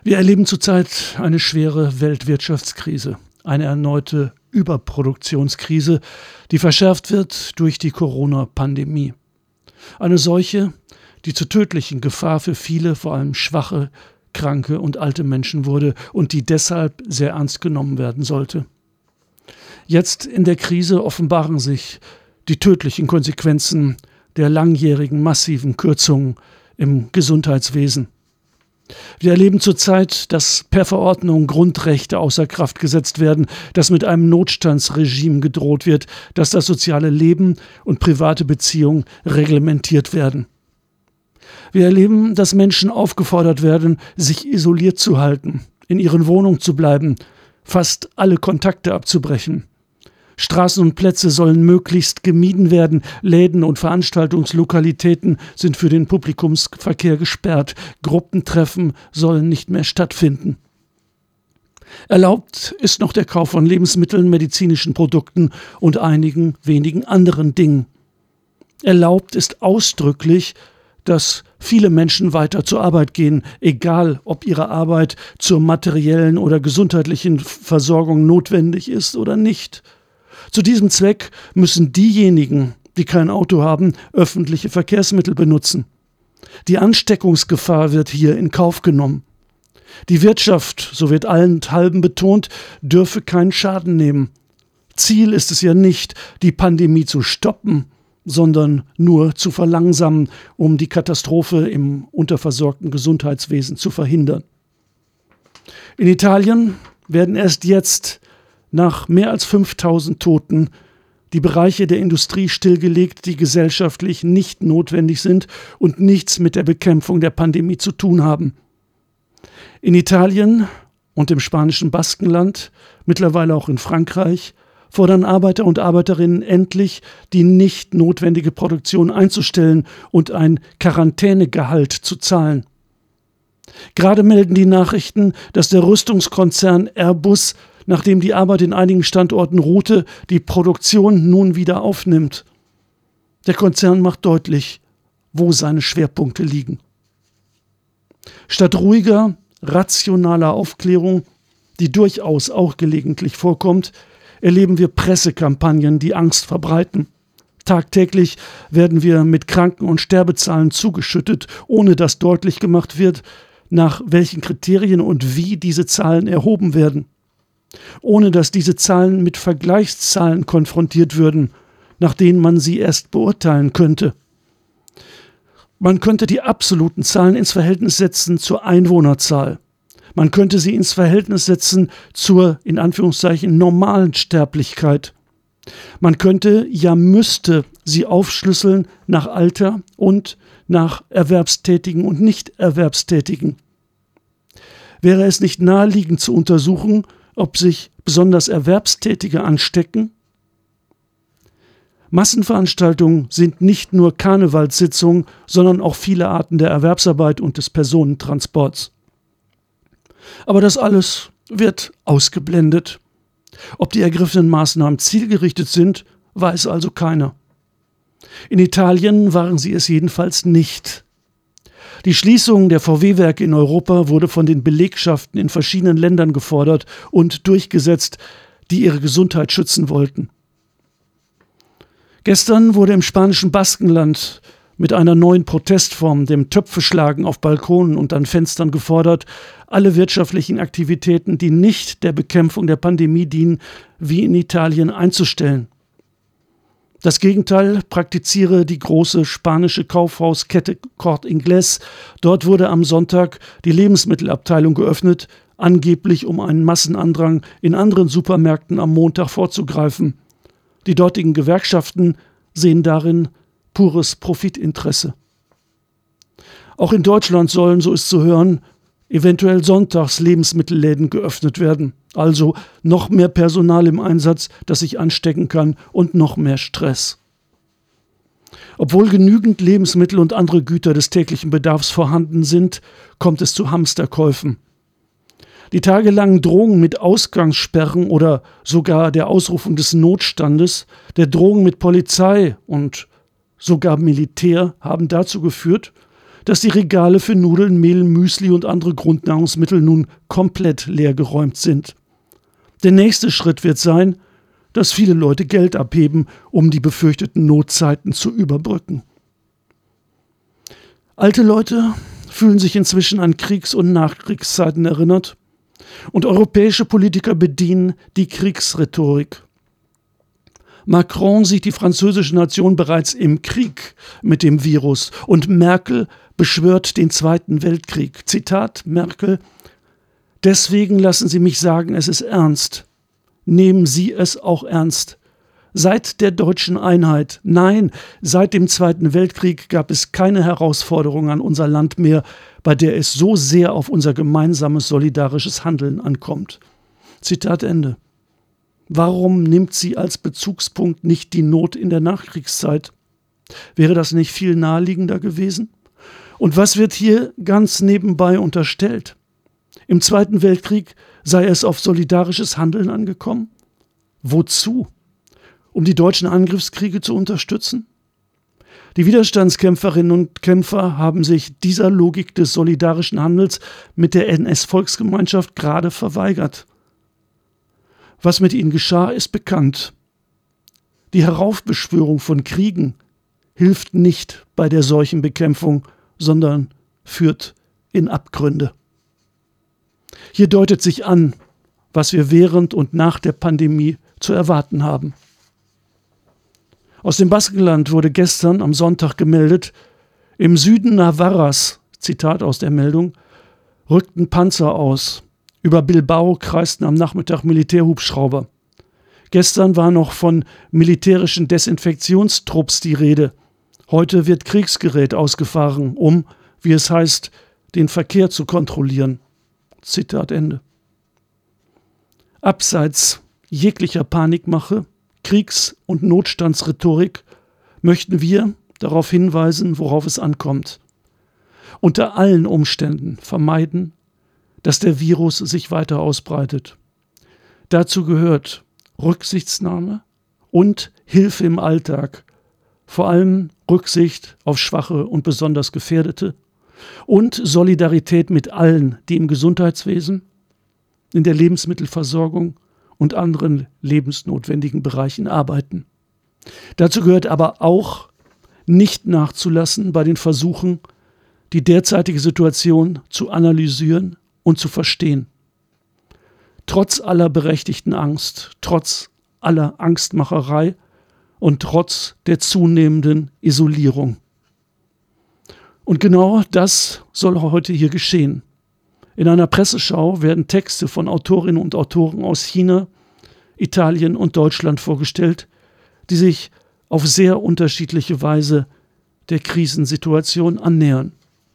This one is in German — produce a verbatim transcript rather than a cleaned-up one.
Wir erleben zurzeit eine schwere Weltwirtschaftskrise, eine erneute Überproduktionskrise, die verschärft wird durch die Corona-Pandemie. Eine Seuche, die zur tödlichen Gefahr für viele, vor allem schwache, kranke und alte Menschen wurde und die deshalb sehr ernst genommen werden sollte. Jetzt in der Krise offenbaren sich die tödlichen Konsequenzen der langjährigen massiven Kürzungen im Gesundheitswesen. Wir erleben zurzeit, dass per Verordnung Grundrechte außer Kraft gesetzt werden, dass mit einem Notstandsregime gedroht wird, dass das soziale Leben und private Beziehungen reglementiert werden. Wir erleben, dass Menschen aufgefordert werden, sich isoliert zu halten, in ihren Wohnungen zu bleiben, fast alle Kontakte abzubrechen. Straßen und Plätze sollen möglichst gemieden werden, Läden und Veranstaltungslokalitäten sind für den Publikumsverkehr gesperrt, Gruppentreffen sollen nicht mehr stattfinden. Erlaubt ist noch der Kauf von Lebensmitteln, medizinischen Produkten und einigen wenigen anderen Dingen. Erlaubt ist ausdrücklich, dass viele Menschen weiter zur Arbeit gehen, egal ob ihre Arbeit zur materiellen oder gesundheitlichen Versorgung notwendig ist oder nicht. Zu diesem Zweck müssen diejenigen, die kein Auto haben, öffentliche Verkehrsmittel benutzen. Die Ansteckungsgefahr wird hier in Kauf genommen. Die Wirtschaft, so wird allenthalben betont, dürfe keinen Schaden nehmen. Ziel ist es ja nicht, die Pandemie zu stoppen, sondern nur zu verlangsamen, um die Katastrophe im unterversorgten Gesundheitswesen zu verhindern. In Italien werden erst jetzt nach mehr als fünftausend Toten die Bereiche der Industrie stillgelegt, die gesellschaftlich nicht notwendig sind und nichts mit der Bekämpfung der Pandemie zu tun haben. In Italien und im spanischen Baskenland, mittlerweile auch in Frankreich, fordern Arbeiter und Arbeiterinnen endlich, die nicht notwendige Produktion einzustellen und ein Quarantänegehalt zu zahlen. Gerade melden die Nachrichten, dass der Rüstungskonzern Airbus, nachdem die Arbeit in einigen Standorten ruhte, die Produktion nun wieder aufnimmt. Der Konzern macht deutlich, wo seine Schwerpunkte liegen. Statt ruhiger, rationaler Aufklärung, die durchaus auch gelegentlich vorkommt, erleben wir Pressekampagnen, die Angst verbreiten. Tagtäglich werden wir mit Kranken- und Sterbezahlen zugeschüttet, ohne dass deutlich gemacht wird, nach welchen Kriterien und wie diese Zahlen erhoben werden. Ohne dass diese Zahlen mit Vergleichszahlen konfrontiert würden, nach denen man sie erst beurteilen könnte. Man könnte die absoluten Zahlen ins Verhältnis setzen zur Einwohnerzahl. Man könnte sie ins Verhältnis setzen zur, in Anführungszeichen, normalen Sterblichkeit. Man könnte, ja müsste, sie aufschlüsseln nach Alter und nach Erwerbstätigen und Nichterwerbstätigen. Wäre es nicht naheliegend zu untersuchen, ob sich besonders Erwerbstätige anstecken? Massenveranstaltungen sind nicht nur Karnevalssitzungen, sondern auch viele Arten der Erwerbsarbeit und des Personentransports. Aber das alles wird ausgeblendet. Ob die ergriffenen Maßnahmen zielgerichtet sind, weiß also keiner. In Italien waren sie es jedenfalls nicht. Die Schließung der V W-Werke in Europa wurde von den Belegschaften in verschiedenen Ländern gefordert und durchgesetzt, die ihre Gesundheit schützen wollten. Gestern wurde im spanischen Baskenland mit einer neuen Protestform, dem Töpfeschlagen auf Balkonen und an Fenstern, gefordert, alle wirtschaftlichen Aktivitäten, die nicht der Bekämpfung der Pandemie dienen, wie in Italien einzustellen. Das Gegenteil praktiziere die große spanische Kaufhauskette Corte Inglés. Dort wurde am Sonntag die Lebensmittelabteilung geöffnet, angeblich um einen Massenandrang in anderen Supermärkten am Montag vorzugreifen. Die dortigen Gewerkschaften sehen darin pures Profitinteresse. Auch in Deutschland sollen, so ist zu hören, eventuell sonntags Lebensmittelläden geöffnet werden. Also noch mehr Personal im Einsatz, das sich anstecken kann, und noch mehr Stress. Obwohl genügend Lebensmittel und andere Güter des täglichen Bedarfs vorhanden sind, kommt es zu Hamsterkäufen. Die tagelangen Drohungen mit Ausgangssperren oder sogar der Ausrufung des Notstandes, der Drohungen mit Polizei und sogar Militär haben dazu geführt, dass die Regale für Nudeln, Mehl, Müsli und andere Grundnahrungsmittel nun komplett leergeräumt sind. Der nächste Schritt wird sein, dass viele Leute Geld abheben, um die befürchteten Notzeiten zu überbrücken. Alte Leute fühlen sich inzwischen an Kriegs- und Nachkriegszeiten erinnert und europäische Politiker bedienen die Kriegsrhetorik. Macron sieht die französische Nation bereits im Krieg mit dem Virus und Merkel beschwört den Zweiten Weltkrieg. Zitat Merkel: Deswegen lassen Sie mich sagen, es ist ernst. Nehmen Sie es auch ernst. Seit der deutschen Einheit, nein, seit dem Zweiten Weltkrieg gab es keine Herausforderung an unser Land mehr, bei der es so sehr auf unser gemeinsames solidarisches Handeln ankommt. Zitat Ende. Warum nimmt sie als Bezugspunkt nicht die Not in der Nachkriegszeit? Wäre das nicht viel naheliegender gewesen? Und was wird hier ganz nebenbei unterstellt? Im Zweiten Weltkrieg sei es auf solidarisches Handeln angekommen? Wozu? Um die deutschen Angriffskriege zu unterstützen? Die Widerstandskämpferinnen und Kämpfer haben sich dieser Logik des solidarischen Handels mit der N S-Volksgemeinschaft gerade verweigert. Was mit ihnen geschah, ist bekannt. Die Heraufbeschwörung von Kriegen hilft nicht bei der Seuchenbekämpfung, sondern führt in Abgründe. Hier deutet sich an, was wir während und nach der Pandemie zu erwarten haben. Aus dem Baskenland wurde gestern am Sonntag gemeldet, im Süden Navarras, Zitat aus der Meldung, rückten Panzer aus. Über Bilbao kreisten am Nachmittag Militärhubschrauber. Gestern war noch von militärischen Desinfektionstrupps die Rede. Heute wird Kriegsgerät ausgefahren, um, wie es heißt, den Verkehr zu kontrollieren. Zitat Ende. Abseits jeglicher Panikmache, Kriegs- und Notstandsrhetorik möchten wir darauf hinweisen, worauf es ankommt. Unter allen Umständen vermeiden, dass der Virus sich weiter ausbreitet. Dazu gehört Rücksichtsnahme und Hilfe im Alltag, vor allem Rücksicht auf Schwache und besonders Gefährdete und Solidarität mit allen, die im Gesundheitswesen, in der Lebensmittelversorgung und anderen lebensnotwendigen Bereichen arbeiten. Dazu gehört aber auch, nicht nachzulassen bei den Versuchen, die derzeitige Situation zu analysieren und zu verstehen. Trotz aller berechtigten Angst, trotz aller Angstmacherei und trotz der zunehmenden Isolierung. Und genau das soll heute hier geschehen. In einer Presseschau werden Texte von Autorinnen und Autoren aus China, Italien und Deutschland vorgestellt, die sich auf sehr unterschiedliche Weise der Krisensituation annähern.